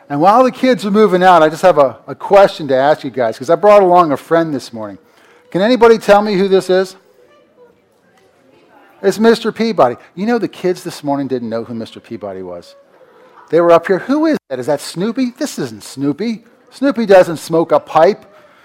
And while the kids are moving out, I just have a question to ask you guys, because I brought along a friend this morning. Can anybody tell me who this is? It's Mr. Peabody. You know, the kids this morning didn't know who Mr. Peabody was. They were up here, who is that? Is that Snoopy? This isn't Snoopy. Snoopy doesn't smoke a pipe.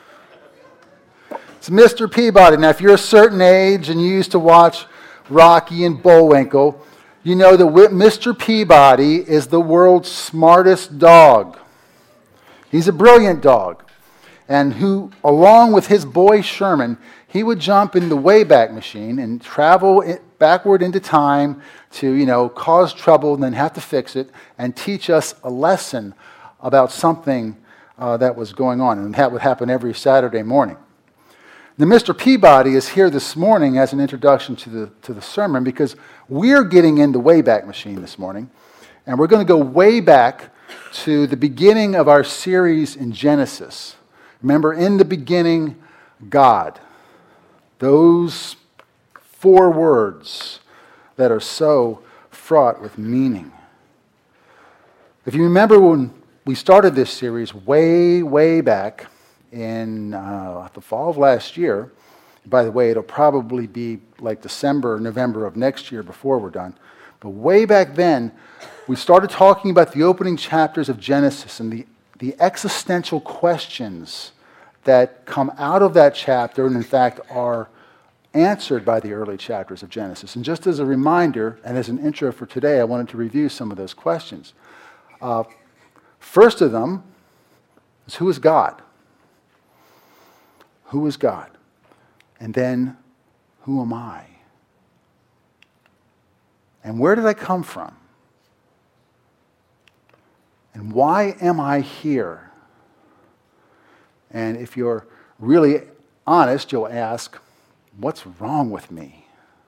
It's Mr. Peabody. Now, if you're a certain age and you used to watch Rocky and Bullwinkle, you know that Mr. Peabody is the world's smartest dog. He's a brilliant dog. And who, along with his boy Sherman, he would jump in the Wayback Machine and travel backward into time to, cause trouble and then have to fix it and teach us a lesson about something that was going on. And that would happen every Saturday morning. Now, Mr. Peabody is here this morning as an introduction to the sermon because we're getting in the Wayback Machine this morning. And we're going to go way back to the beginning of our series in Genesis. Remember, in the beginning, God. Those 4 words that are so fraught with meaning. If you remember when we started this series way, way back in the fall of last year, by the way, it'll probably be like December or November of next year before we're done. But way back then, we started talking about the opening chapters of Genesis and the existential questions that come out of that chapter and, in fact, are answered by the early chapters of Genesis. And just as a reminder, and as an intro for today, I wanted to review some of those questions. First of them is, who is God? Who is God? And then, who am I? And where did I come from? And why am I here? And if you're really honest, you'll ask, what's wrong with me?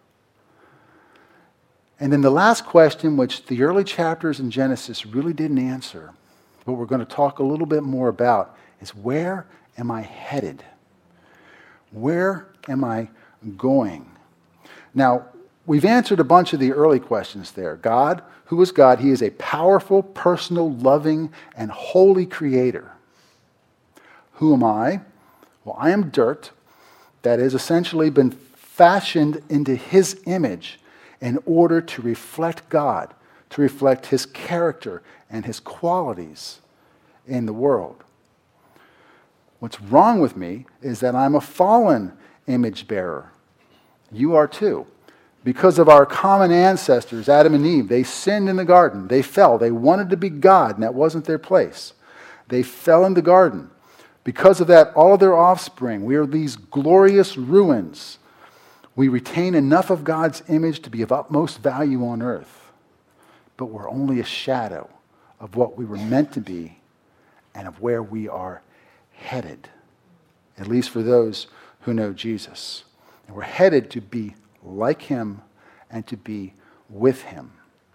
And then the last question, which the early chapters in Genesis really didn't answer, but we're going to talk a little bit more about, is where am I headed? Where am I going? Now, we've answered a bunch of the early questions there. God, who is God? He is a powerful, personal, loving, and holy creator. Who am I? Well, I am dirt that has essentially been fashioned into his image in order to reflect God, to reflect his character and his qualities in the world. What's wrong with me is that I'm a fallen image bearer. You are too. Because of our common ancestors, Adam and Eve, they sinned in the garden. They fell. They wanted to be God, and that wasn't their place. They fell in the garden. Because of that, all of their offspring, we are these glorious ruins. We retain enough of God's image to be of utmost value on earth, but we're only a shadow of what we were meant to be and of where we are headed, at least for those who know Jesus. And we're headed to be like him and to be with him.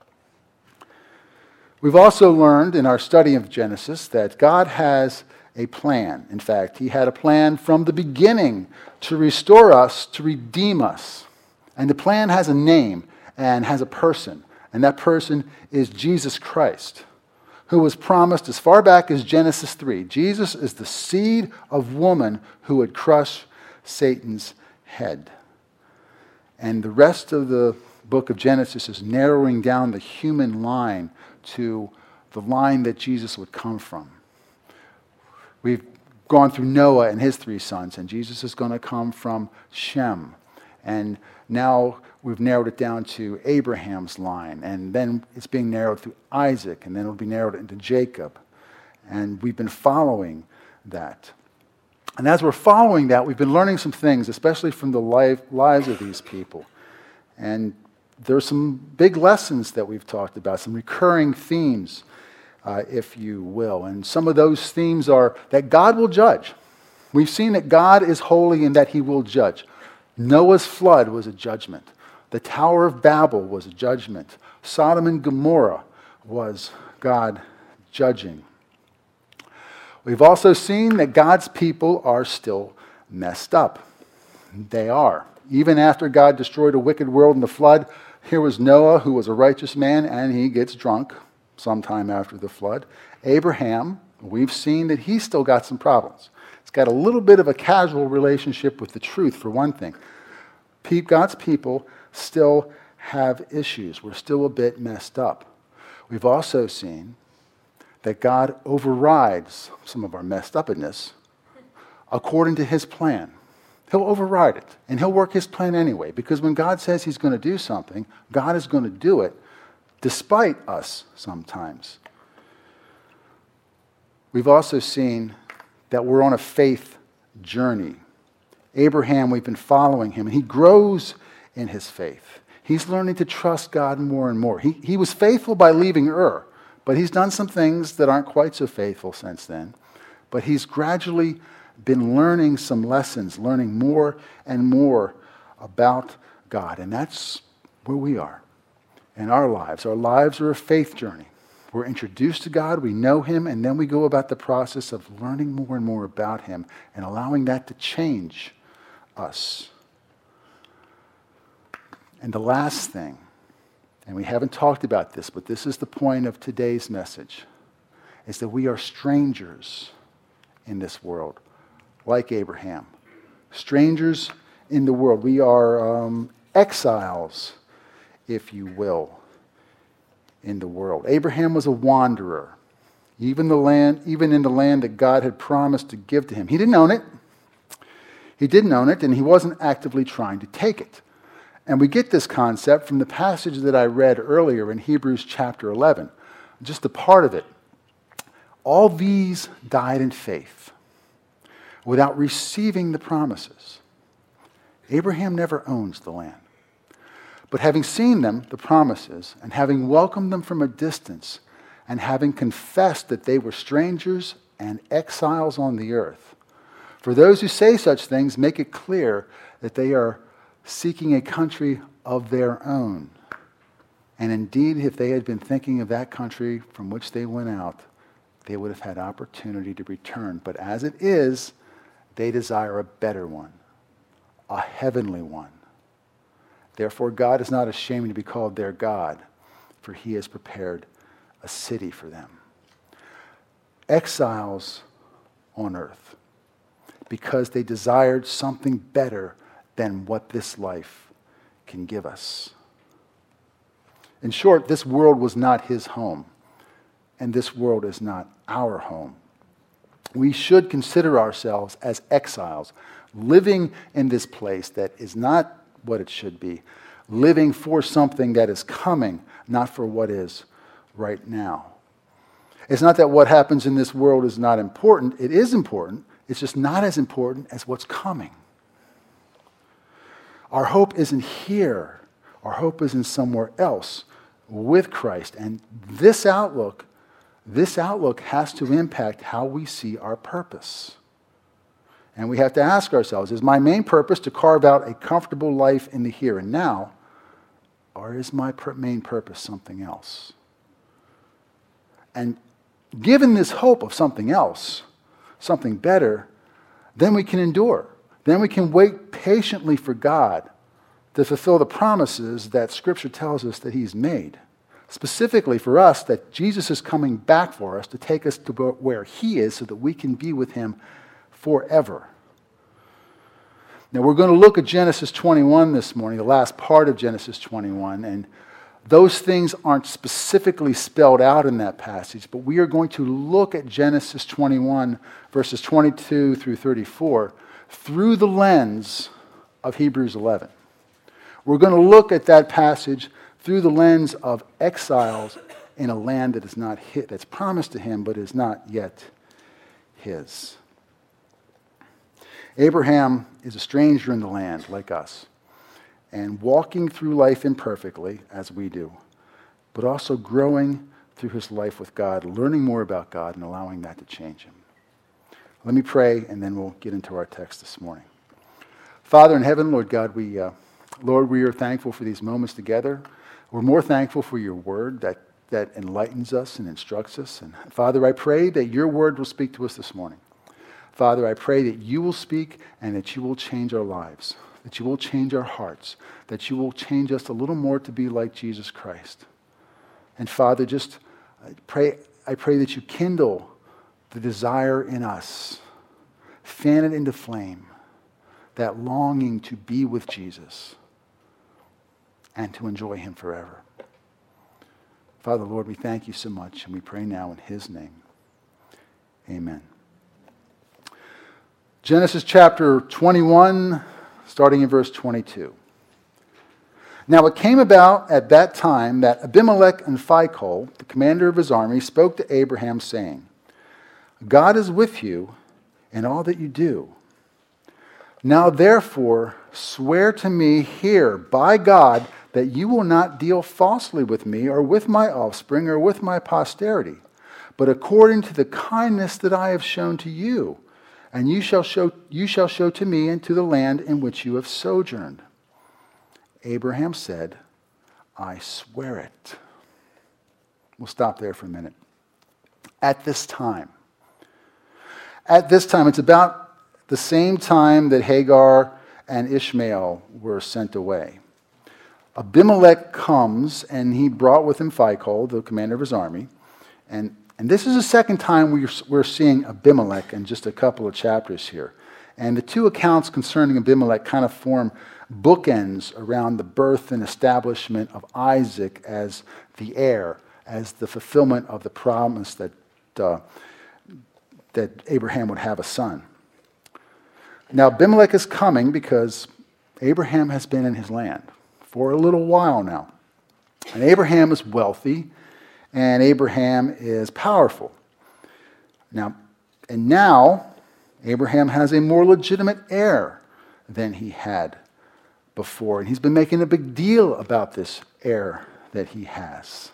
We've also learned in our study of Genesis that God has a plan. In fact, he had a plan from the beginning to restore us, to redeem us. And the plan has a name and has a person. And that person is Jesus Christ, who was promised as far back as Genesis 3. Jesus is the seed of woman who would crush Satan's head. And the rest of the book of Genesis is narrowing down the human line to the line that Jesus would come from. We've gone through Noah and his 3 sons, and Jesus is going to come from Shem. And now we've narrowed it down to Abraham's line, and then it's being narrowed through Isaac, and then it'll be narrowed into Jacob. And we've been following that. And as we're following that, we've been learning some things, especially from the lives of these people. And there's some big lessons that we've talked about, some recurring themes, if you will. And some of those themes are that God will judge. We've seen that God is holy and that he will judge. Noah's flood was a judgment. The Tower of Babel was a judgment. Sodom and Gomorrah was God judging. We've also seen that God's people are still messed up. They are. Even after God destroyed a wicked world in the flood, here was Noah, who was a righteous man, and he gets drunk. sometime after the flood. Abraham, we've seen that he's still got some problems. He's got a little bit of a casual relationship with the truth, for one thing. God's people still have issues. We're still a bit messed up. We've also seen that God overrides some of our messed upness according to his plan. He'll override it, and he'll work his plan anyway, because when God says he's going to do something, God is going to do it despite us sometimes. We've also seen that we're on a faith journey. Abraham, we've been following him, and he grows in his faith. He's learning to trust God more and more. He was faithful by leaving Ur, but he's done some things that aren't quite so faithful since then. But he's gradually been learning some lessons, learning more and more about God. And that's where we are in our lives. Our lives are a faith journey. We're introduced to God, we know him, and then we go about the process of learning more and more about him and allowing that to change us. And the last thing, and we haven't talked about this, but this is the point of today's message, is that we are strangers in this world, like Abraham. Strangers in the world. We are exiles, if you will, in the world. Abraham was a wanderer, even in the land that God had promised to give to him. He didn't own it. He didn't own it, and he wasn't actively trying to take it. And we get this concept from the passage that I read earlier in Hebrews chapter 11, just a part of it. All these died in faith without receiving the promises. Abraham never owns the land. But having seen them, the promises, and having welcomed them from a distance, and having confessed that they were strangers and exiles on the earth, for those who say such things make it clear that they are seeking a country of their own. And indeed, if they had been thinking of that country from which they went out, they would have had opportunity to return. But as it is, they desire a better one, a heavenly one. Therefore, God is not ashamed to be called their God, for he has prepared a city for them. Exiles on earth, because they desired something better than what this life can give us. In short, this world was not his home, and this world is not our home. We should consider ourselves as exiles, living in this place that is not what it should be, living for something that is coming, not for what is right now. It's not that what happens in this world is not important. It is important. It's just not as important as what's coming. Our hope isn't here. Our hope is in somewhere else with Christ. And this outlook has to impact how we see our purpose. And we have to ask ourselves, is my main purpose to carve out a comfortable life in the here and now, or is my main purpose something else? And given this hope of something else, something better, then we can endure. Then we can wait patiently for God to fulfill the promises that Scripture tells us that he's made. Specifically for us, that Jesus is coming back for us to take us to where he is so that we can be with him forever. Now we're going to look at Genesis 21 this morning, the last part of Genesis 21, and those things aren't specifically spelled out in that passage, but we are going to look at Genesis 21, verses 22 through 34, through the lens of Hebrews 11. We're going to look at that passage through the lens of exiles in a land that is not his, that's promised to him but is not yet his. Abraham is a stranger in the land like us, and walking through life imperfectly, as we do, but also growing through his life with God, learning more about God and allowing that to change him. Let me pray, and then we'll get into our text this morning. Father in heaven, Lord God, we are thankful for these moments together. We're more thankful for your word that enlightens us and instructs us. And Father, I pray that your word will speak to us this morning. Father, I pray that you will speak and that you will change our lives, that you will change our hearts, that you will change us a little more to be like Jesus Christ. And Father, just I pray that you kindle the desire in us, fan it into flame, that longing to be with Jesus and to enjoy him forever. Father, Lord, we thank you so much, and we pray now in his name. Amen. Genesis chapter 21, starting in verse 22. Now it came about at that time that Abimelech and Phicol, the commander of his army, spoke to Abraham, saying, God is with you in all that you do. Now therefore swear to me here by God that you will not deal falsely with me or with my offspring or with my posterity, but according to the kindness that I have shown to you, and you shall show to me into the land in which you have sojourned. Abraham said, I swear it. We'll stop there for a minute. At this time, it's about the same time that Hagar and Ishmael were sent away. Abimelech comes, and he brought with him Phicol, the commander of his army. And this is the second time we're seeing Abimelech in just a couple of chapters here. And the two accounts concerning Abimelech kind of form bookends around the birth and establishment of Isaac as the heir, as the fulfillment of the promise that Abraham would have a son. Now, Abimelech is coming because Abraham has been in his land for a little while now. And Abraham is wealthy, and Abraham is powerful. Now, Abraham has a more legitimate heir than he had before. And he's been making a big deal about this heir that he has.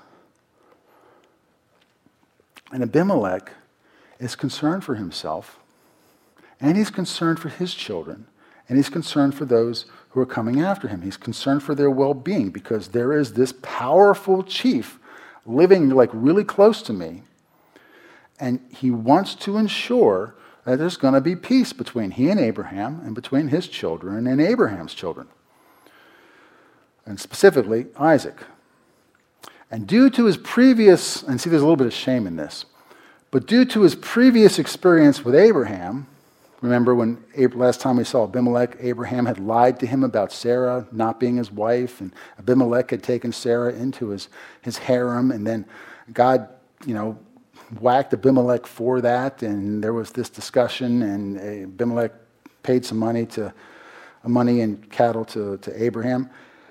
And Abimelech is concerned for himself, and he's concerned for his children, and he's concerned for those who are coming after him. He's concerned for their well-being because there is this powerful chief living like really close to me, and he wants to ensure that there's going to be peace between he and Abraham and between his children and Abraham's children, and specifically Isaac. And due to his previous, and see there's a little bit of shame in this, but due to his previous experience with Abraham, remember when last time we saw Abimelech, Abraham had lied to him about Sarah not being his wife, and Abimelech had taken Sarah into his harem, and then God, whacked Abimelech for that, and there was this discussion, and Abimelech paid some money and cattle to Abraham.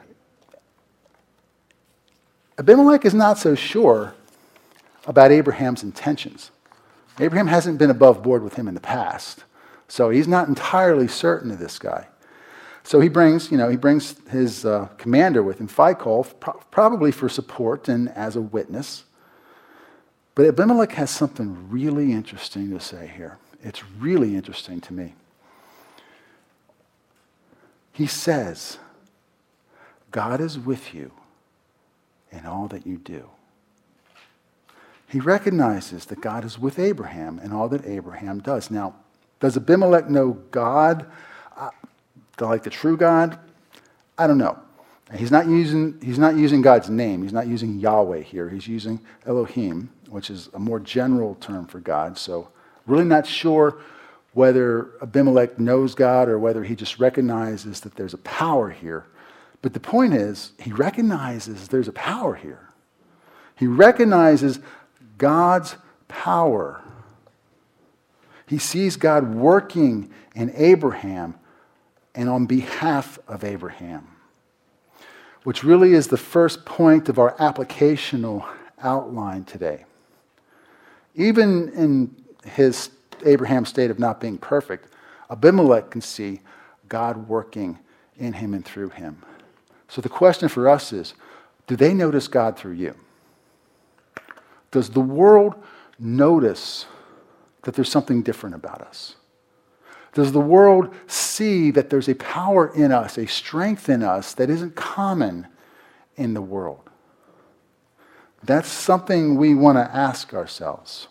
Abimelech is not so sure about Abraham's intentions. Abraham hasn't been above board with him in the past, so he's not entirely certain of this guy. So he brings his commander with him, Phicol, probably for support and as a witness. But Abimelech has something really interesting to say here. It's really interesting to me. He says, God is with you in all that you do. He recognizes that God is with Abraham in all that Abraham does. Now, does Abimelech know God, like the true God? I don't know. He's not using God's name. He's not using Yahweh here. He's using Elohim, which is a more general term for God. So really not sure whether Abimelech knows God or whether he just recognizes that there's a power here. But the point is, he recognizes there's a power here. He recognizes God's power. He sees God working in Abraham and on behalf of Abraham, which really is the first point of our applicational outline today. Even in his Abraham's state of not being perfect, Abimelech can see God working in him and through him. So the question for us is, do they notice God through you? Does the world notice that there's something different about us? Does the world see that there's a power in us, a strength in us that isn't common in the world? That's something we want to ask ourselves.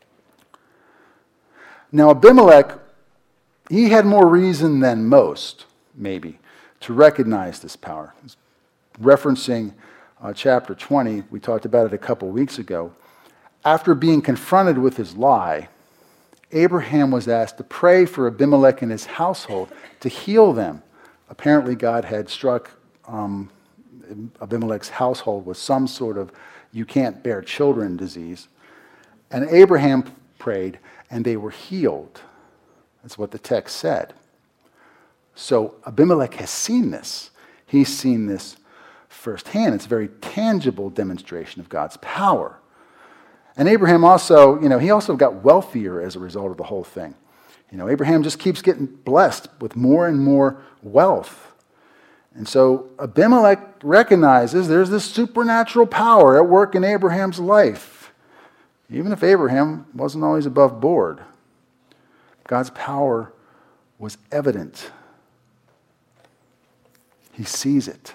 Now, Abimelech, he had more reason than most, maybe, to recognize this power. Referencing chapter 20, we talked about it a couple weeks ago. after being confronted with his lie, Abraham was asked to pray for Abimelech and his household to heal them. Apparently, God had struck Abimelech's household with some sort of you can't bear children disease. And Abraham prayed, and they were healed. That's what the text said. So Abimelech has seen this. He's seen this firsthand. It's a very tangible demonstration of God's power. And Abraham also, he also got wealthier as a result of the whole thing. Abraham just keeps getting blessed with more and more wealth. And so Abimelech recognizes there's this supernatural power at work in Abraham's life. Even if Abraham wasn't always above board, God's power was evident. He sees it.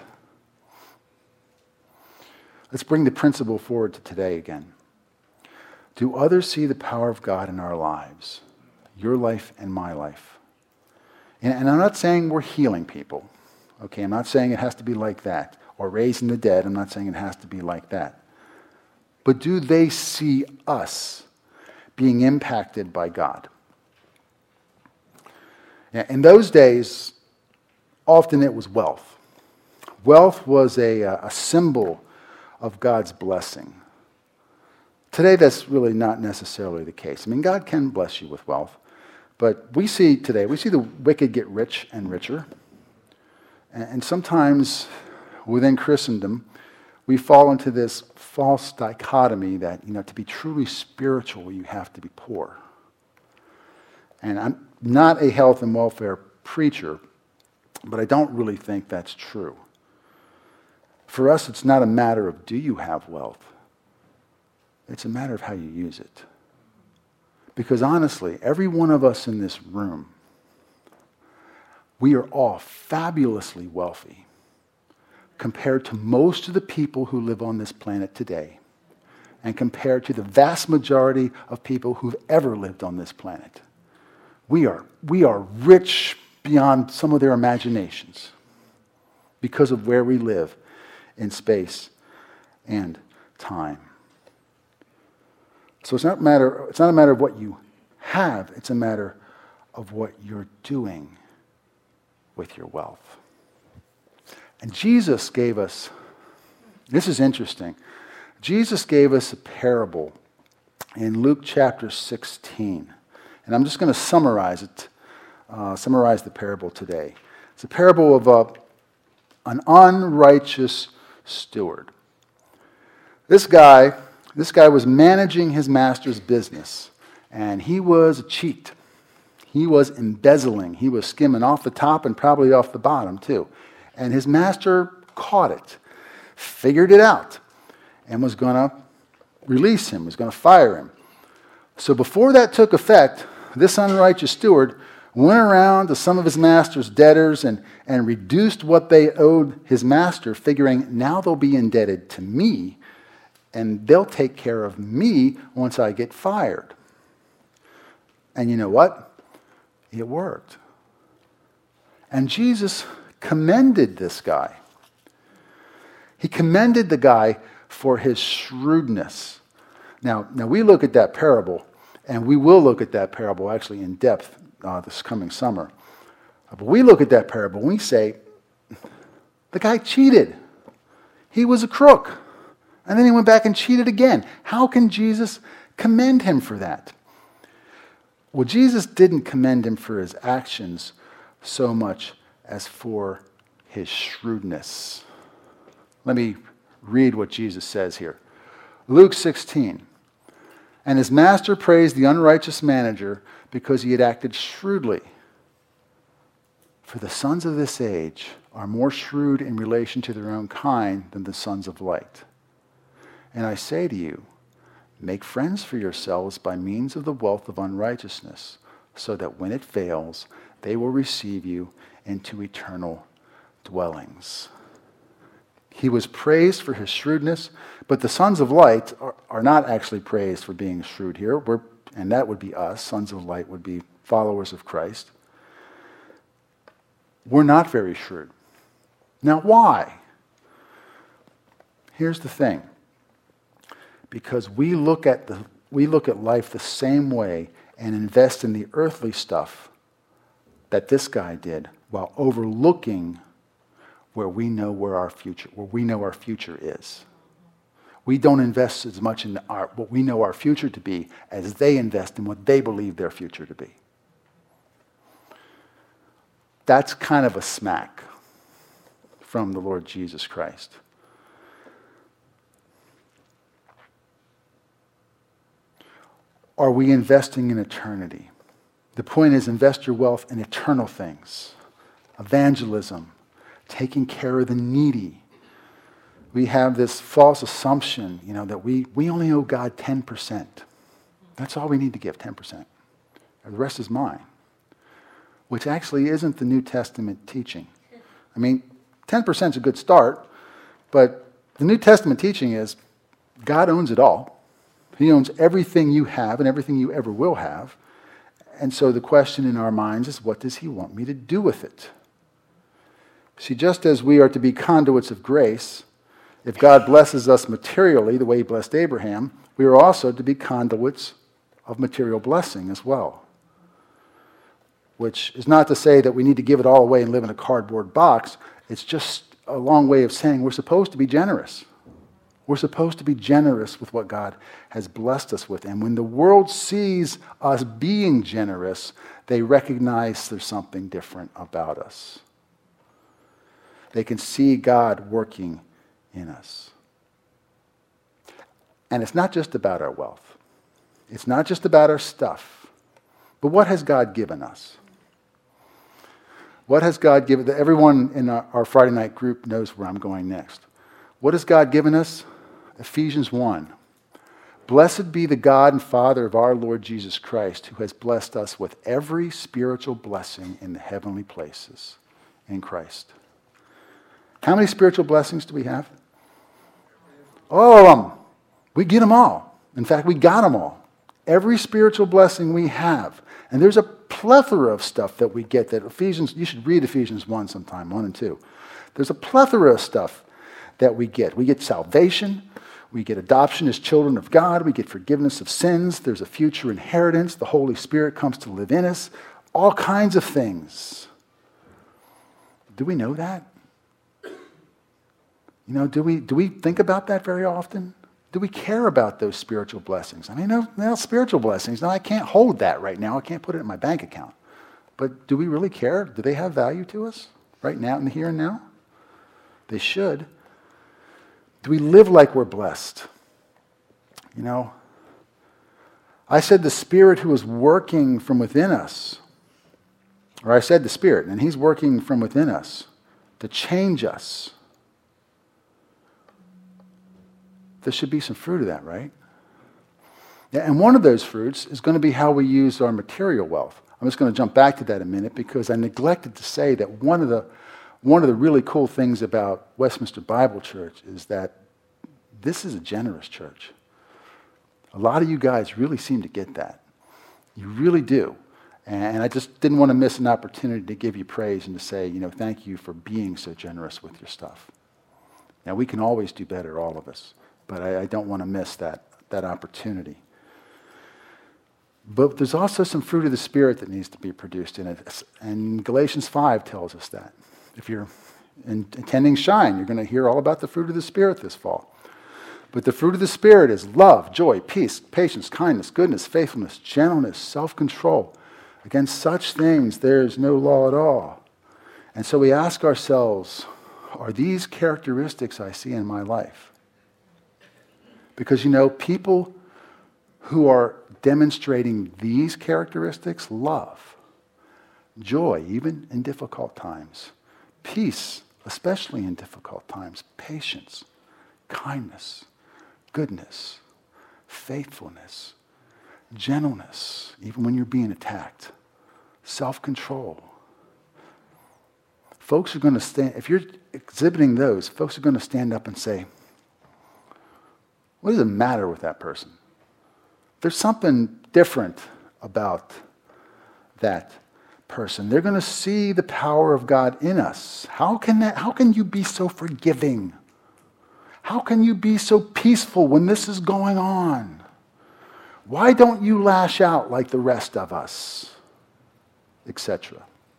Let's bring the principle forward to today again. Do others see the power of God in our lives? Your life and my life. And I'm not saying we're healing people. Okay, I'm not saying it has to be like that. Or raising the dead, I'm not saying it has to be like that. But do they see us being impacted by God? In those days, often it was wealth. Wealth was a symbol of God's blessing. Today, that's really not necessarily the case. God can bless you with wealth, but we see the wicked get rich and richer. And sometimes within Christendom, we fall into this false dichotomy that, to be truly spiritual, you have to be poor. And I'm not a health and welfare preacher, but I don't really think that's true. For us, it's not a matter of do you have wealth. It's a matter of how you use it. Because honestly, every one of us in this room, we are all fabulously wealthy compared to most of the people who live on this planet today and compared to the vast majority of people who've ever lived on this planet. We are rich beyond some of their imaginations because of where we live in space and time. So it's not a matter of what you have, it's a matter of what you're doing with your wealth. And Jesus gave us, this is interesting, Jesus gave us a parable in Luke chapter 16. And I'm just going to summarize the parable today. It's a parable of an unrighteous steward. This guy was managing his master's business, and he was a cheat. He was embezzling. He was skimming off the top and probably off the bottom too. And his master caught it, figured it out, and was going to release him, was going to fire him. So before that took effect, this unrighteous steward went around to some of his master's debtors and reduced what they owed his master, figuring now they'll be indebted to me, and they'll take care of me once I get fired. And you know what? It worked. And Jesus commended this guy. He commended the guy for his shrewdness. Now we look at that parable, and we will look at that parable actually in depth this coming summer. But we look at that parable and we say, the guy cheated. He was a crook. And then he went back and cheated again. How can Jesus commend him for that? Well, Jesus didn't commend him for his actions so much as for his shrewdness. Let me read what Jesus says here. Luke 16. And his master praised the unrighteous manager because he had acted shrewdly. For the sons of this age are more shrewd in relation to their own kind than the sons of light. And I say to you, make friends for yourselves by means of the wealth of unrighteousness, so that when it fails, they will receive you into eternal dwellings. He was praised for his shrewdness, but the sons of light are not actually praised for being shrewd here, and that would be us. Sons of light would be followers of Christ. We're not very shrewd. Now, why? Here's the thing. because we look at life the same way and invest in the earthly stuff that this guy did, while overlooking where we know our future is. We don't invest as much in what we know our future to be as they invest in what they believe their future to be. That's kind of a smack from the Lord Jesus Christ. Are we investing in eternity? The point is, invest your wealth in eternal things. Evangelism, taking care of the needy. We have this false assumption, that we only owe God 10%. That's all we need to give, 10%. The rest is mine. Which actually isn't the New Testament teaching. 10% is a good start, but the New Testament teaching is God owns it all. He owns everything you have and everything you ever will have. And so the question in our minds is, what does he want me to do with it? See, just as we are to be conduits of grace, if God blesses us materially the way he blessed Abraham, we are also to be conduits of material blessing as well. Which is not to say that we need to give it all away and live in a cardboard box. It's just a long way of saying we're supposed to be generous. We're supposed to be generous with what God has blessed us with. And when the world sees us being generous, they recognize there's something different about us. They can see God working in us. And it's not just about our wealth. It's not just about our stuff. But what has God given us? What has God given? Everyone in our Friday night group knows where I'm going next. What has God given us? Ephesians 1. Blessed be the God and Father of our Lord Jesus Christ, who has blessed us with every spiritual blessing in the heavenly places in Christ. How many spiritual blessings do we have? All of them. We get them all. In fact, we got them all. Every spiritual blessing we have. And there's a plethora of stuff that we get that you should read Ephesians 1 sometime, 1 and 2. There's a plethora of stuff that we get. We get salvation. We get adoption as children of God. We get forgiveness of sins. There's a future inheritance. The Holy Spirit comes to live in us. All kinds of things. Do we know that? Do we think about that very often? Do we care about those spiritual blessings? Spiritual blessings. Now, I can't hold that right now. I can't put it in my bank account. But do we really care? Do they have value to us right now, in the here and now? They should. Do we live like we're blessed? I said the Spirit who is working from within us. Or I said the Spirit, and he's working from within us to change us. There should be some fruit of that, right? Yeah, and one of those fruits is going to be how we use our material wealth. I'm just going to jump back to that a minute because I neglected to say that one of the really cool things about Westminster Bible Church is that this is a generous church. A lot of you guys really seem to get that. You really do. And I just didn't want to miss an opportunity to give you praise and to say, thank you for being so generous with your stuff. Now, we can always do better, all of us. But I don't want to miss that opportunity. But there's also some fruit of the Spirit that needs to be produced in it. And Galatians 5 tells us that. If you're attending Shine, you're going to hear all about the fruit of the Spirit this fall. But the fruit of the Spirit is love, joy, peace, patience, kindness, goodness, faithfulness, gentleness, self-control. Against such things there is no law at all. And so we ask ourselves, are these characteristics I see in my life? Because, people who are demonstrating these characteristics, love, joy, even in difficult times, peace, especially in difficult times, patience, kindness, goodness, faithfulness, gentleness, even when you're being attacked, self-control. Folks are going to stand, if you're exhibiting those, folks are going to stand up and say, what does it matter with that person? There's something different about that person. They're going to see the power of God in us. How can you be so forgiving? How can you be so peaceful when this is going on? Why don't you lash out like the rest of us? Etc.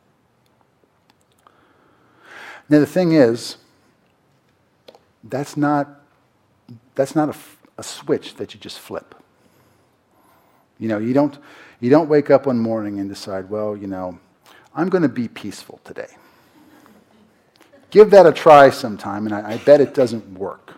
Now the thing is, that's not a switch that you just flip. You know, you don't wake up one morning and decide, well, you know, I'm going to be peaceful today. Give that a try sometime, and I bet it doesn't work.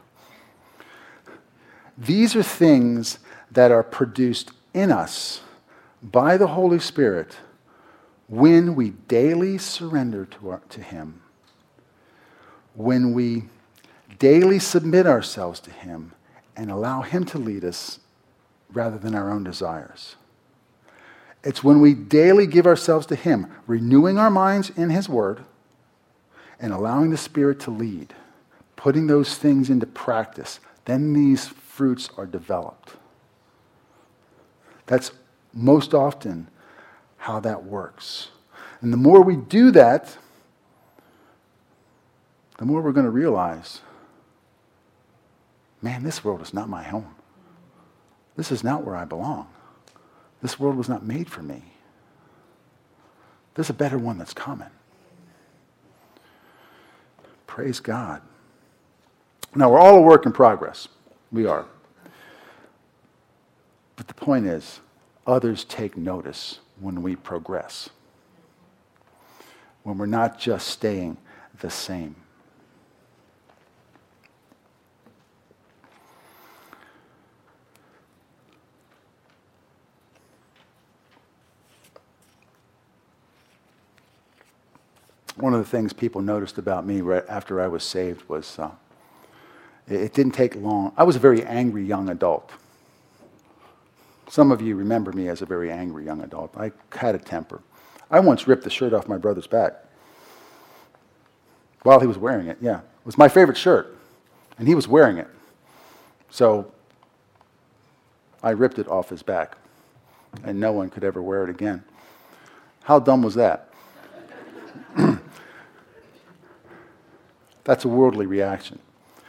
These are things that are produced in us by the Holy Spirit when we daily surrender to Him, when we daily submit ourselves to Him and allow Him to lead us rather than our own desires. It's when we daily give ourselves to Him, renewing our minds in His Word and allowing the Spirit to lead, putting those things into practice, then these fruits are developed. That's most often how that works. And the more we do that, the more we're going to realize, man, this world is not my home. This is not where I belong. This world was not made for me. There's a better one that's coming. Praise God. Now, we're all a work in progress. We are. But the point is, others take notice when we progress. When we're not just staying the same. One of the things people noticed about me right after I was saved was it didn't take long. I was a very angry young adult. Some of you remember me as a very angry young adult. I had a temper. I once ripped the shirt off my brother's back while he was wearing it. Yeah, it was my favorite shirt, and he was wearing it. So I ripped it off his back, and no one could ever wear it again. How dumb was that? That's a worldly reaction.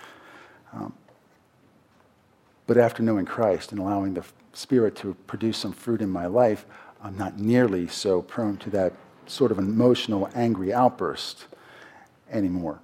But after knowing Christ and allowing the Spirit to produce some fruit in my life, I'm not nearly so prone to that sort of emotional, angry outburst anymore.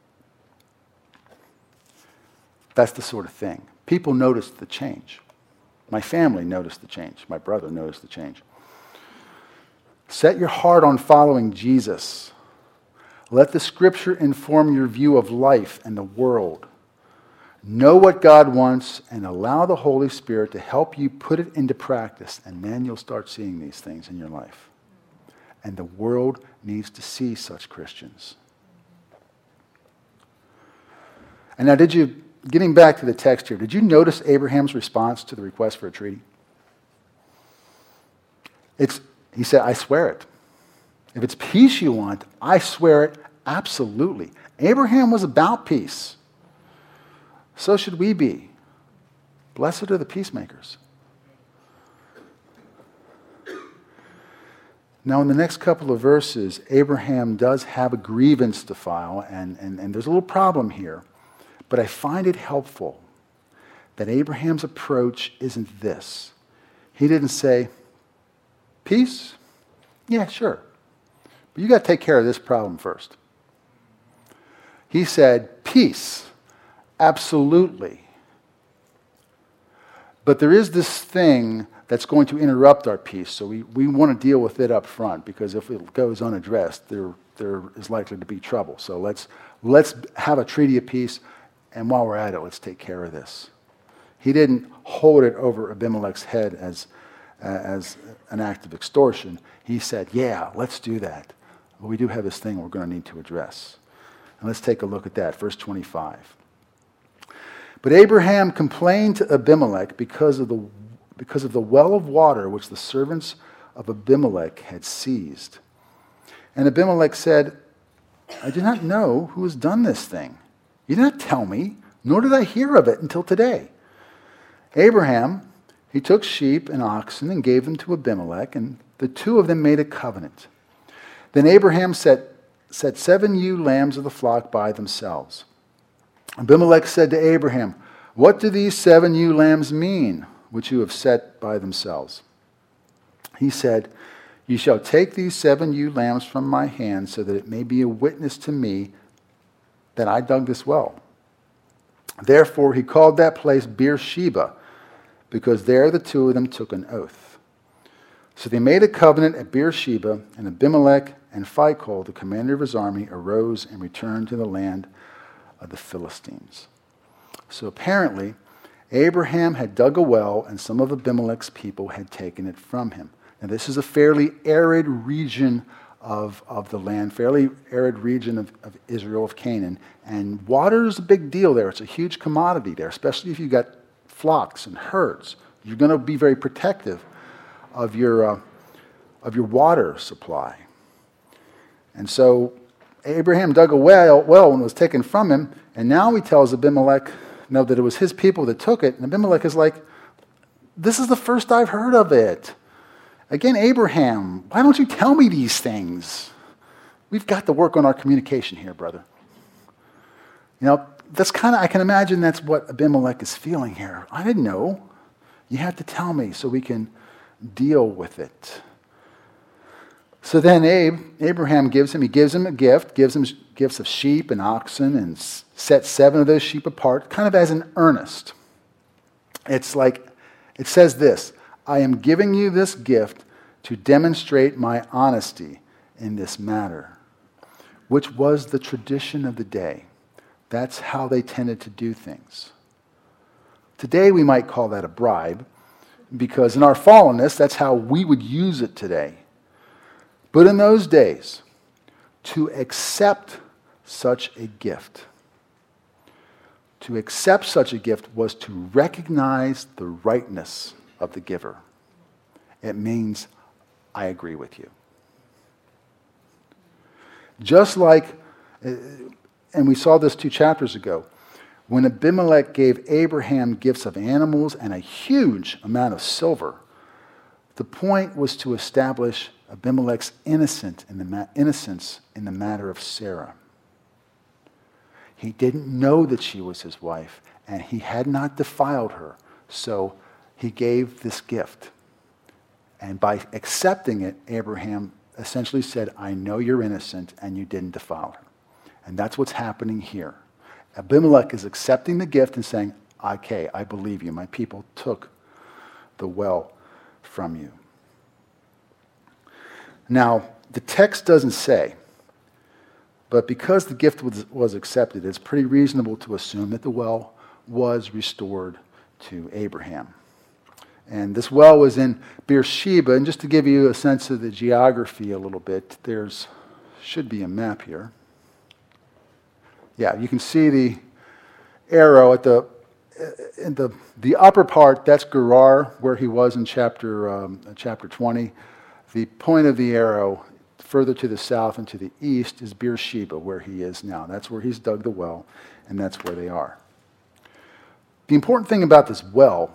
That's the sort of thing. People noticed the change. My family noticed the change. My brother noticed the change. Set your heart on following Jesus. Let the Scripture inform your view of life and the world. Know what God wants and allow the Holy Spirit to help you put it into practice, and then you'll start seeing these things in your life. And the world needs to see such Christians. And now, getting back to the text here, did you notice Abraham's response to the request for a treaty? He said, I swear it. If it's peace you want, I swear it absolutely. Abraham was about peace. So should we be. Blessed are the peacemakers. Now, in the next couple of verses, Abraham does have a grievance to file, and there's a little problem here. But I find it helpful that Abraham's approach isn't this. He didn't say, peace? Yeah, sure. But you got to take care of this problem first. He said, peace, absolutely. But there is this thing that's going to interrupt our peace, so we want to deal with it up front, because if it goes unaddressed, there is likely to be trouble. So let's have a treaty of peace, and while we're at it, let's take care of this. He didn't hold it over Abimelech's head as an act of extortion. He said, yeah, let's do that. But we do have this thing we're going to need to address. And let's take a look at that. Verse 25. But Abraham complained to Abimelech because of the well of water which the servants of Abimelech had seized. And Abimelech said, I do not know who has done this thing. You did not tell me, nor did I hear of it until today. Abraham, he took sheep and oxen and gave them to Abimelech, and the two of them made a covenant. Then Abraham set 7 ewe lambs of the flock by themselves. Abimelech said to Abraham, "What do these 7 ewe lambs mean, which you have set by themselves?" He said, "You shall take these 7 ewe lambs from my hand, so that it may be a witness to me that I dug this well." Therefore he called that place Beersheba, because there the two of them took an oath. So they made a covenant at Beersheba, and Abimelech and Phicol, the commander of his army, arose and returned to the land of the Philistines. So apparently, Abraham had dug a well, and some of Abimelech's people had taken it from him. Now this is a fairly arid region of the land, fairly arid region of Israel, of Canaan. And water is a big deal there. It's a huge commodity there, especially if you've got flocks and herds. You're going to be very protective of your water supply. And so Abraham dug a well when it was taken from him, and now he tells Abimelech that it was his people that took it. And Abimelech is like, "This is the first I've heard of it. Again, Abraham, why don't you tell me these things? We've got to work on our communication here, brother." I can imagine that's what Abimelech is feeling here. I didn't know. You have to tell me so we can deal with it. So then Abraham gives him a gift, gives him gifts of sheep and oxen, and sets 7 of those sheep apart, kind of as an earnest. It's like, it says this, "I am giving you this gift to demonstrate my honesty in this matter," which was the tradition of the day. That's how they tended to do things. Today we might call that a bribe, because in our fallenness, that's how we would use it today. But in those days, to accept such a gift was to recognize the rightness of the giver. It means, I agree with you. Just like, and we saw this 2 chapters ago, when Abimelech gave Abraham gifts of animals and a huge amount of silver, the point was to establish Abimelech's innocence in the matter of Sarah. He didn't know that she was his wife, and he had not defiled her, so he gave this gift. And by accepting it, Abraham essentially said, "I know you're innocent, and you didn't defile her." And that's what's happening here. Abimelech is accepting the gift and saying, "Okay, I believe you. My people took the well from you." Now, the text doesn't say, but because the gift was accepted, it's pretty reasonable to assume that the well was restored to Abraham. And this well was in Beersheba, and just to give you a sense of the geography a little bit, there's should be a map here. Yeah, you can see the arrow at the upper part. That's Gerar, where he was in chapter 20. The point of the arrow further to the south and to the east is Beersheba, where he is now. That's where he's dug the well, and that's where they are. The important thing about this well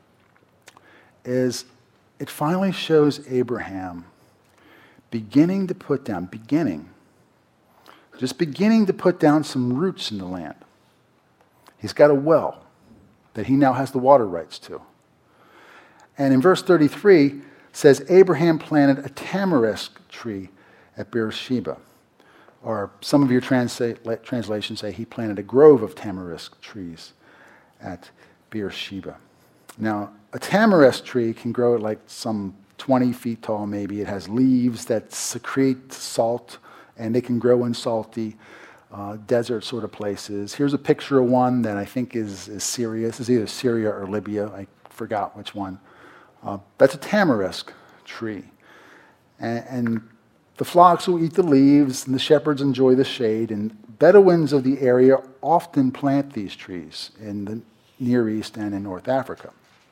is it finally shows Abraham beginning to put down some roots in the land. He's got a well that he now has the water rights to. And in verse 33 says Abraham planted a tamarisk tree at Beersheba. Or some of your translations say he planted a grove of tamarisk trees at Beersheba. Now, a tamarisk tree can grow at like some 20 feet tall maybe. It has leaves that secrete salt, and they can grow in salty desert sort of places. Here's a picture of one that I think is Syria. This is either Syria or Libya. I forgot which one. That's a tamarisk tree. And the flocks will eat the leaves, and the shepherds enjoy the shade. And Bedouins of the area often plant these trees in the Near East and in North Africa.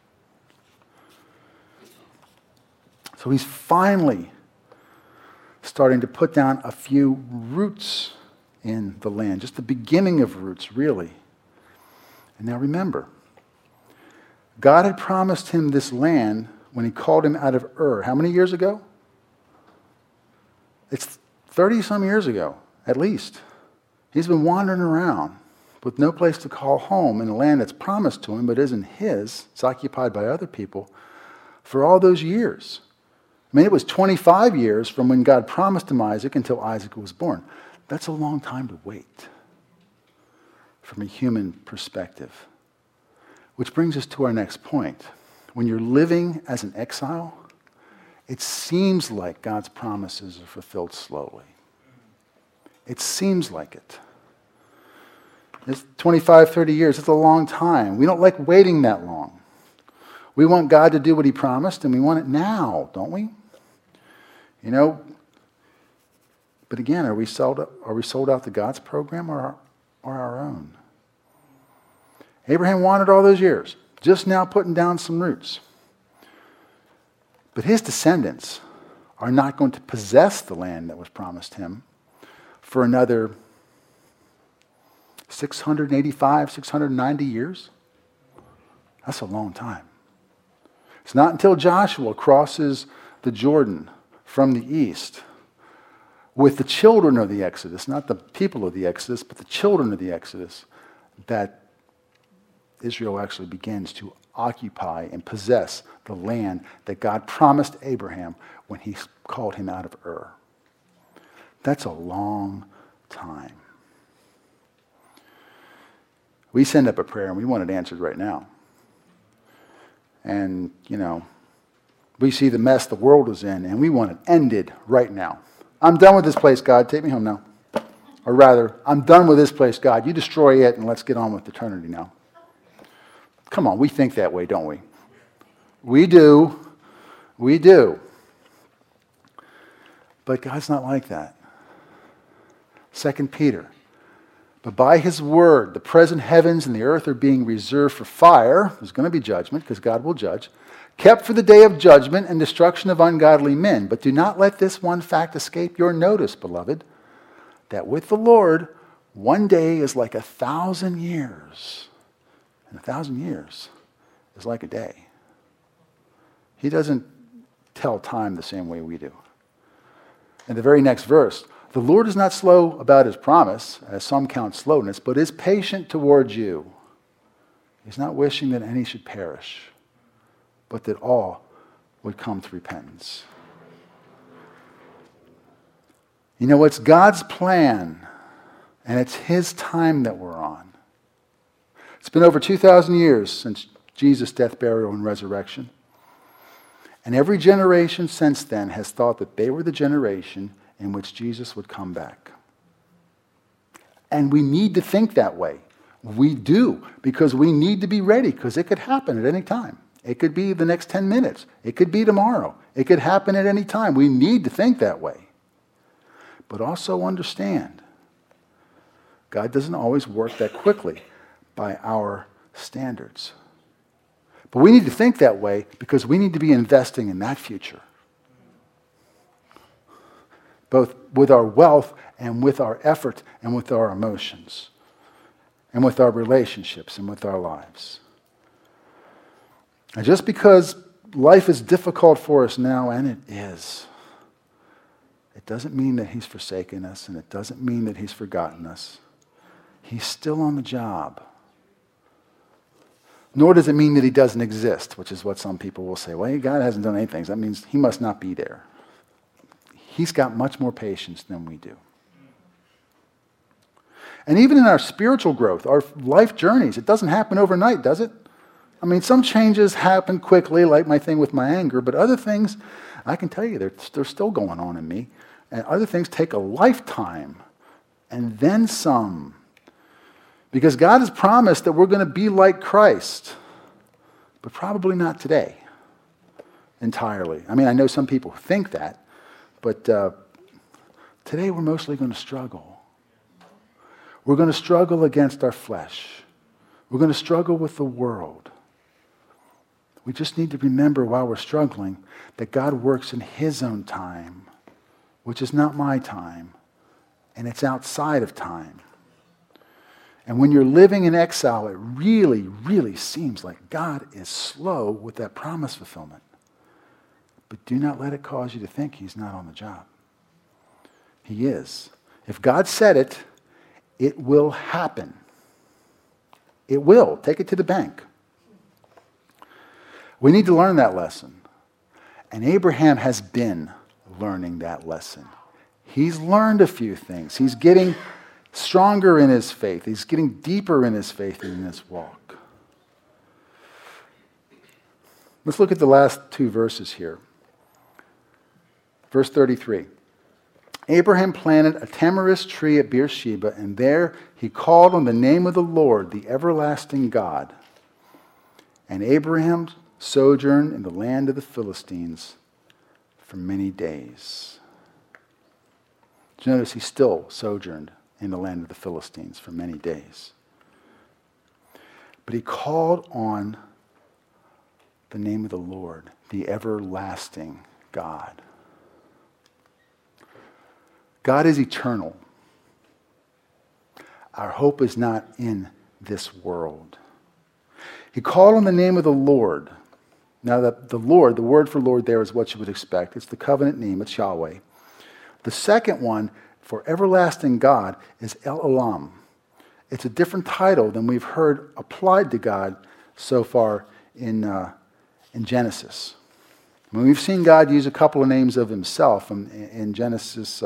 So he's finally starting to put down a few roots in the land, just the beginning of roots, really. And now remember, God had promised him this land when he called him out of Ur. How many years ago? It's 30-some years ago, at least. He's been wandering around, with no place to call home in a land that's promised to him but isn't his. It's occupied by other people for all those years. I mean, it was 25 years from when God promised him Isaac until Isaac was born. That's a long time to wait from a human perspective. Which brings us to our next point. When you're living as an exile, it seems like God's promises are fulfilled slowly. It seems like it. It's 25, 30 years. It's a long time. We don't like waiting that long. We want God to do what he promised, and we want it now, don't we? You know, but again, are we sold out to God's program or our own? Abraham wanted all those years, just now putting down some roots. But his descendants are not going to possess the land that was promised him for another 685, 690 years. That's a long time. It's not until Joshua crosses the Jordan from the east with the children of the Exodus, not the people of the Exodus, but the children of the Exodus, that Israel actually begins to occupy and possess the land that God promised Abraham when he called him out of Ur. That's a long time. We send up a prayer and we want it answered right now. And, you know, we see the mess the world is in and we want it ended right now. I'm done with this place, God. Take me home now. Or rather, I'm done with this place, God. You destroy it and let's get on with eternity now. Come on, we think that way, don't we? We do. We do. But God's not like that. 2 Peter. But by his word, the present heavens and the earth are being reserved for fire. There's going to be judgment because God will judge. Kept for the day of judgment and destruction of ungodly men. But do not let this one fact escape your notice, beloved, that with the Lord, one day is like 1,000 years. And 1,000 years is like a day. He doesn't tell time the same way we do. In the very next verse, the Lord is not slow about his promise, as some count slowness, but is patient towards you. He's not wishing that any should perish, but that all would come to repentance. You know, it's God's plan, and it's his time that we're on. It's been over 2,000 years since Jesus' death, burial, and resurrection. And every generation since then has thought that they were the generation in which Jesus would come back. And we need to think that way. We do, because we need to be ready, because it could happen at any time. It could be the next 10 minutes. It could be tomorrow. It could happen at any time. We need to think that way. But also understand, God doesn't always work that quickly by our standards. But we need to think that way because we need to be investing in that future, both with our wealth and with our effort and with our emotions and with our relationships and with our lives. And just because life is difficult for us now, and it is, it doesn't mean that he's forsaken us, and it doesn't mean that he's forgotten us. He's still on the job. Nor does it mean that he doesn't exist, which is what some people will say. Well, God hasn't done anything. So that means he must not be there. He's got much more patience than we do. And even in our spiritual growth, our life journeys, it doesn't happen overnight, does it? I mean, some changes happen quickly, like my thing with my anger, but other things, I can tell you, they're still going on in me. And other things take a lifetime, and then some. Because God has promised that we're going to be like Christ, but probably not today entirely. I mean, I know some people think that, but today we're mostly going to struggle. We're going to struggle against our flesh. We're going to struggle with the world. We just need to remember while we're struggling that God works in his own time, which is not my time, and it's outside of time. And when you're living in exile, it really, really seems like God is slow with that promise fulfillment. But do not let it cause you to think he's not on the job. He is. If God said it, it will happen. It will. Take it to the bank. We need to learn that lesson. And Abraham has been learning that lesson. He's learned a few things. He's getting stronger in his faith. He's getting deeper in his faith and in his walk. Let's look at the last two verses here. Verse 33. Abraham planted a tamarisk tree at Beersheba, and there he called on the name of the Lord, the everlasting God. And Abraham sojourned in the land of the Philistines for many days. Did you notice he still sojourned in the land of the Philistines for many days? But he called on the name of the Lord, the everlasting God. God is eternal. Our hope is not in this world. He called on the name of the Lord. Now, the Lord, the word for Lord there is what you would expect. It's the covenant name. It's Yahweh. The second one for everlasting God is El Olam. It's a different title than we've heard applied to God so far in Genesis. I mean, we've seen God use a couple of names of himself in Genesis.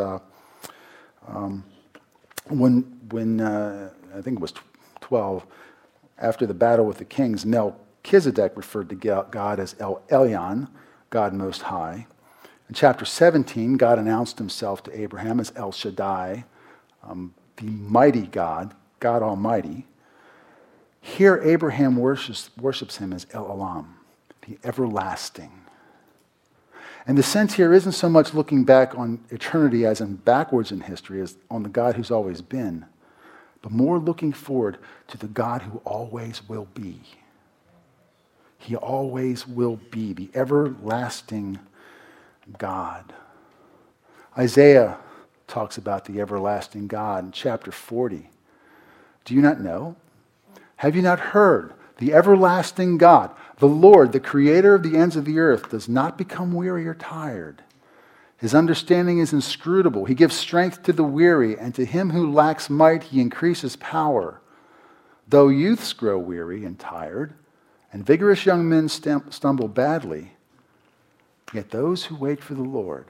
When I think it was 12, after the battle with the kings, Melchizedek referred to God as El Elyon, God Most High. In chapter 17, God announced himself to Abraham as El Shaddai, the mighty God, God Almighty. Here, Abraham worships him as El Olam, the everlasting. And the sense here isn't so much looking back on eternity as in backwards in history, as on the God who's always been, but more looking forward to the God who always will be. He always will be, the everlasting God. Isaiah talks about the everlasting God in chapter 40. Do you not know? Have you not heard? The everlasting God, the Lord, the creator of the ends of the earth, does not become weary or tired. His understanding is inscrutable. He gives strength to the weary, and to him who lacks might, he increases power. Though youths grow weary and tired, and vigorous young men stumble badly, yet those who wait for the Lord,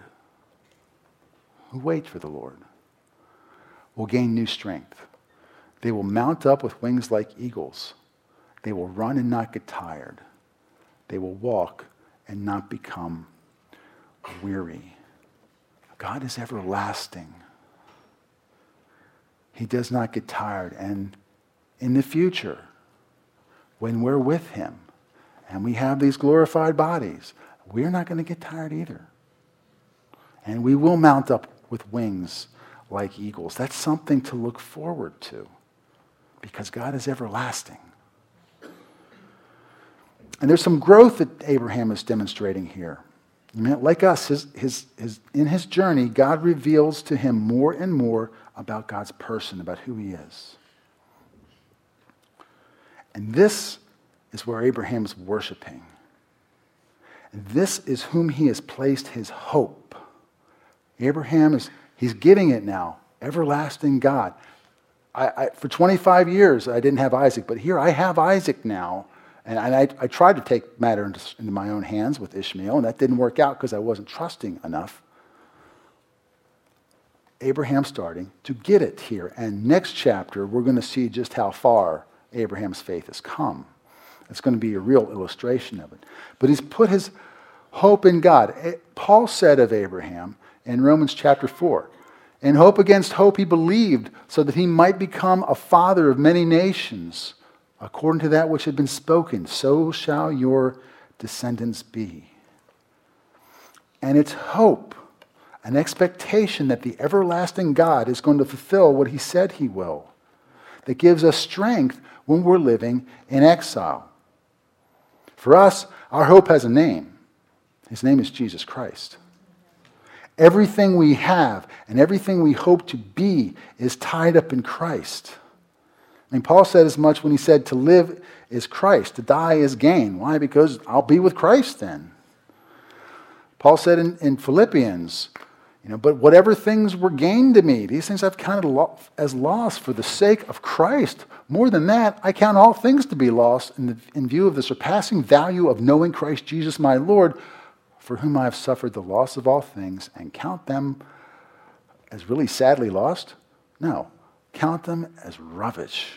will gain new strength. They will mount up with wings like eagles. They will run and not get tired. They will walk and not become weary. God is everlasting. He does not get tired. And in the future, when we're with him and we have these glorified bodies, we're not going to get tired either. And we will mount up with wings like eagles. That's something to look forward to because God is everlasting. And there's some growth that Abraham is demonstrating here. Like us, in his journey, God reveals to him more and more about God's person, about who he is. And this is where Abraham is worshiping. And this is whom he has placed his hope. Abraham he's getting it now. Everlasting God. For 25 years, I didn't have Isaac, but here I have Isaac now. And I tried to take matter into my own hands with Ishmael, and that didn't work out because I wasn't trusting enough. Abraham starting to get it here. And next chapter, we're going to see just how far Abraham's faith has come. It's going to be a real illustration of it. But he's put his hope in God. Paul said of Abraham in Romans chapter 4, in hope against hope he believed, so that he might become a father of many nations. According to that which had been spoken, so shall your descendants be. And it's hope, an expectation that the everlasting God is going to fulfill what he said he will, that gives us strength when we're living in exile. For us, our hope has a name. His name is Jesus Christ. Everything we have and everything we hope to be is tied up in Christ. I mean, Paul said as much when he said to live is Christ, to die is gain. Why? Because I'll be with Christ then. Paul said in Philippians, But whatever things were gained to me, these things I've counted as loss for the sake of Christ. More than that, I count all things to be lost in view of the surpassing value of knowing Christ Jesus my Lord, for whom I have suffered the loss of all things, and count them as really sadly lost? No, count them as rubbish,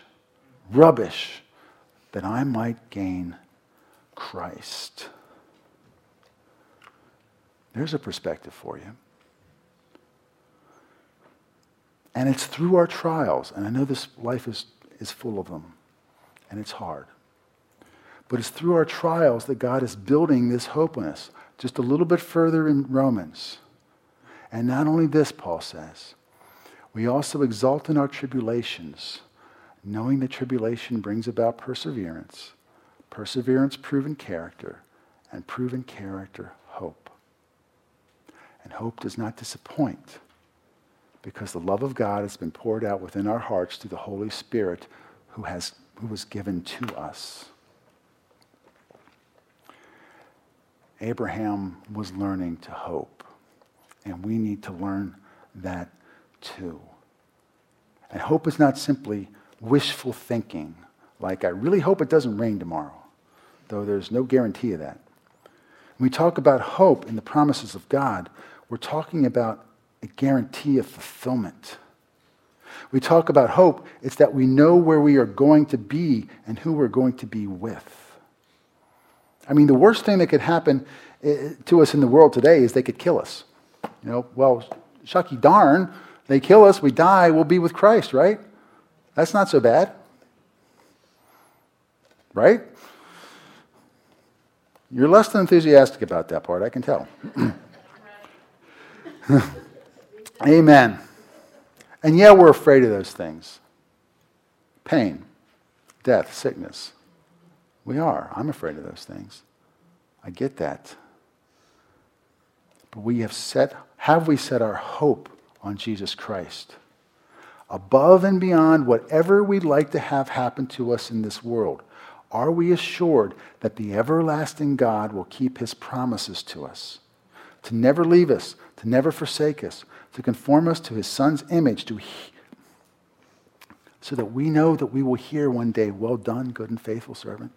that I might gain Christ. There's a perspective for you. And it's through our trials, and I know this life is full of them, and it's hard. But it's through our trials that God is building this hope in us. Just a little bit further in Romans. And not only this, Paul says, we also exult in our tribulations, knowing that tribulation brings about perseverance, perseverance proven character, and proven character hope. And hope does not disappoint, because the love of God has been poured out within our hearts through the Holy Spirit who was given to us. Abraham was learning to hope, and we need to learn that too. And hope is not simply wishful thinking, like I really hope it doesn't rain tomorrow, though there's no guarantee of that. When we talk about hope in the promises of God, we're talking about a guarantee of fulfillment. We talk about hope, it's that we know where we are going to be and who we're going to be with. I mean, the worst thing that could happen to us in the world today is they could kill us. Well, shucky darn, they kill us, we die, we'll be with Christ, right? That's not so bad. Right? You're less than enthusiastic about that part, I can tell. Amen. And yeah, we're afraid of those things. Pain, death, sickness. We are. I'm afraid of those things. I get that. But have we set our hope on Jesus Christ? Above and beyond whatever we'd like to have happen to us in this world, are we assured that the everlasting God will keep his promises to us? To never leave us, to never forsake us, to conform us to his Son's image, so that we know that we will hear one day, well done, good and faithful servant.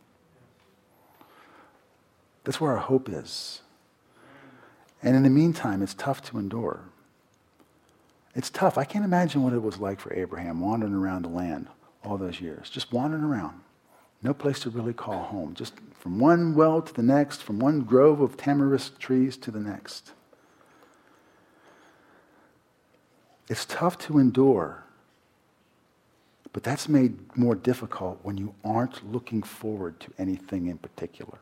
That's where our hope is. And in the meantime, it's tough to endure. It's tough. I can't imagine what it was like for Abraham wandering around the land all those years, just wandering around. No place to really call home, just from one well to the next, from one grove of tamarisk trees to the next. It's tough to endure, but that's made more difficult when you aren't looking forward to anything in particular.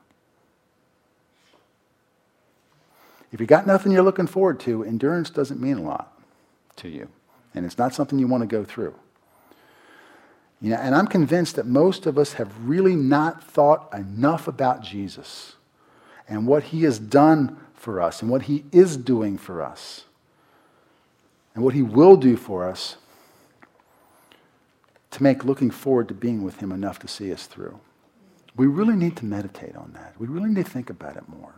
If you got nothing you're looking forward to, endurance doesn't mean a lot to you, and it's not something you want to go through. And I'm convinced that most of us have really not thought enough about Jesus and what he has done for us and what he is doing for us and what he will do for us to make looking forward to being with him enough to see us through. We really need to meditate on that. We really need to think about it more.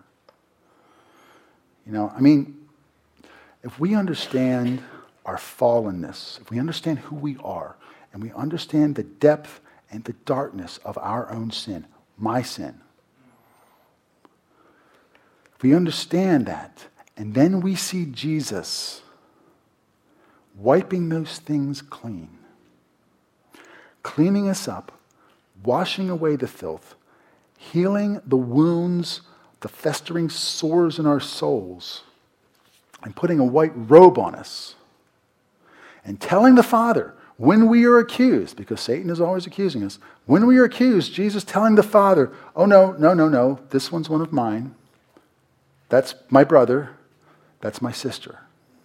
If we understand our fallenness, if we understand who we are, and we understand the depth and the darkness of our own sin, my sin. If we understand that, and then we see Jesus wiping those things clean, cleaning us up, washing away the filth, healing the wounds, the festering sores in our souls, and putting a white robe on us, and telling the Father, when we are accused, because Satan is always accusing us, when we are accused, Jesus telling the Father, oh no, this one's one of mine. That's my brother. That's my sister.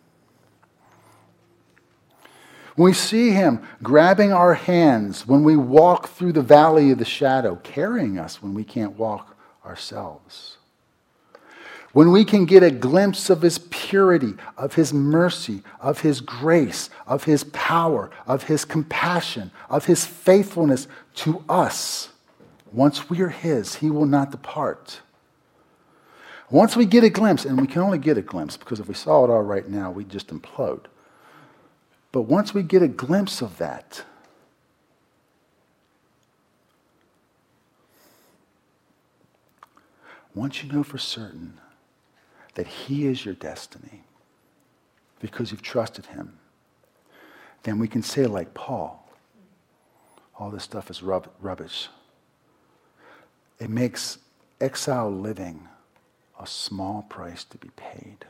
When we see him grabbing our hands when we walk through the valley of the shadow, carrying us when we can't walk ourselves. When we can get a glimpse of his purity, of his mercy, of his grace, of his power, of his compassion, of his faithfulness to us. Once we are his, he will not depart. Once we get a glimpse, and we can only get a glimpse, because if we saw it all right now, we'd just implode. But once we get a glimpse of that, once you know for certain that he is your destiny, because you've trusted him, then we can say like Paul, all this stuff is rubbish. It makes exile living a small price to be paid.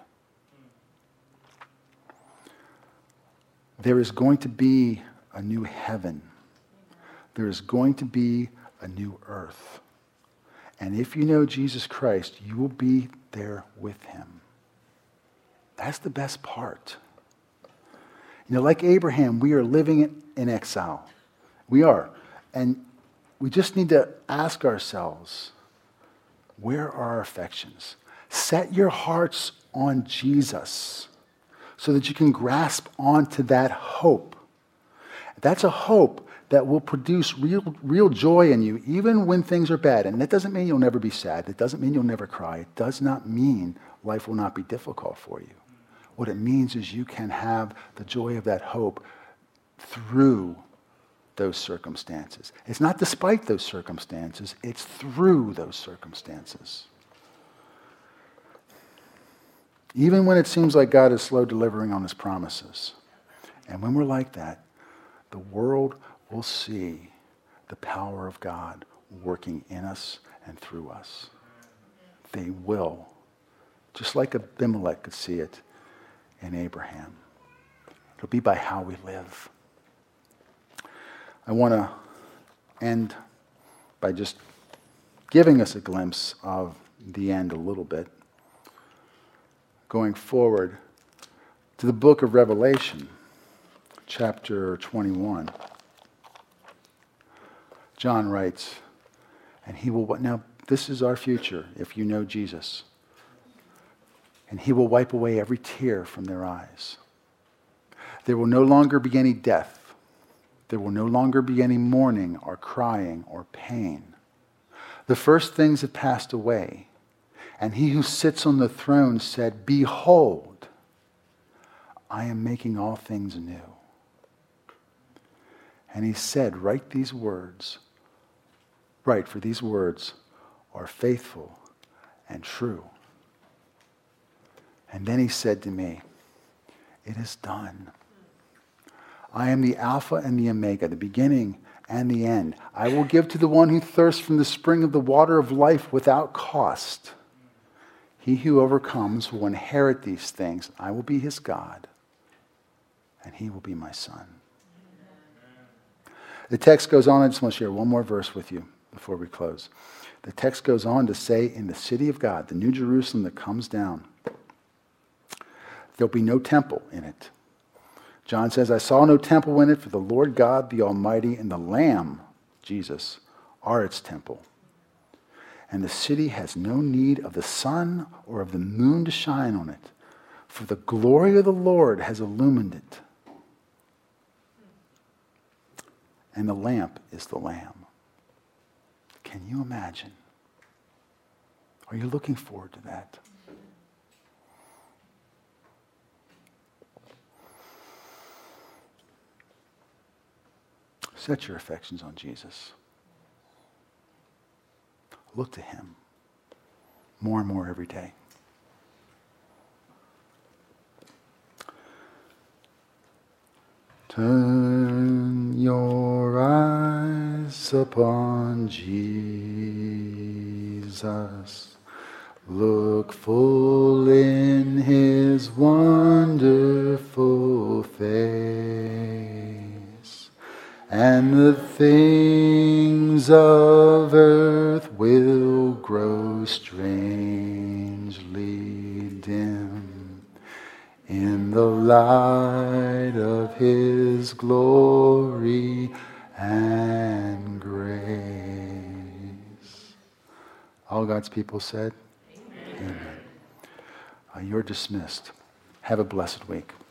There is going to be a new heaven. There is going to be a new earth. And if you know Jesus Christ, you will be there with him. That's the best part. You know, like Abraham, we are living in exile. We are. And we just need to ask ourselves, where are our affections? Set your hearts on Jesus so that you can grasp onto that hope. That's a hope that will produce real joy in you, even when things are bad. And that doesn't mean you'll never be sad. It doesn't mean you'll never cry. It does not mean life will not be difficult for you. What it means is you can have the joy of that hope through those circumstances. It's not despite those circumstances, it's through those circumstances. Even when it seems like God is slow delivering on his promises. And when we're like that, the world will see the power of God working in us and through us. They will. Just like Abimelech could see it in Abraham. It'll be by how we live. I want to end by just giving us a glimpse of the end a little bit. Going forward to the book of Revelation, chapter 21. John writes, and he will, now this is our future if you know Jesus. And he will wipe away every tear from their eyes. There will no longer be any death. There will no longer be any mourning or crying or pain. The first things have passed away. And he who sits on the throne said, behold, I am making all things new. And he said, write, for these words are faithful and true. And then he said to me, it is done. I am the Alpha and the Omega, the beginning and the end. I will give to the one who thirsts from the spring of the water of life without cost. He who overcomes will inherit these things. I will be his God, and he will be my son. The text goes on. I just want to share one more verse with you before we close. The text goes on to say, in the city of God, the New Jerusalem that comes down, there'll be no temple in it. John says, I saw no temple in it, for the Lord God, the Almighty, and the Lamb, Jesus, are its temple. And the city has no need of the sun or of the moon to shine on it, for the glory of the Lord has illumined it. And the lamp is the Lamb. Can you imagine? Are you looking forward to that? Set your affections on Jesus. Look to him more and more every day. Turn your eyes upon Jesus. Look full in his wonderful face, and the things of earth will grow strangely dim in the light of his glory and grace. All God's people said, Amen. You're dismissed. Have a blessed week.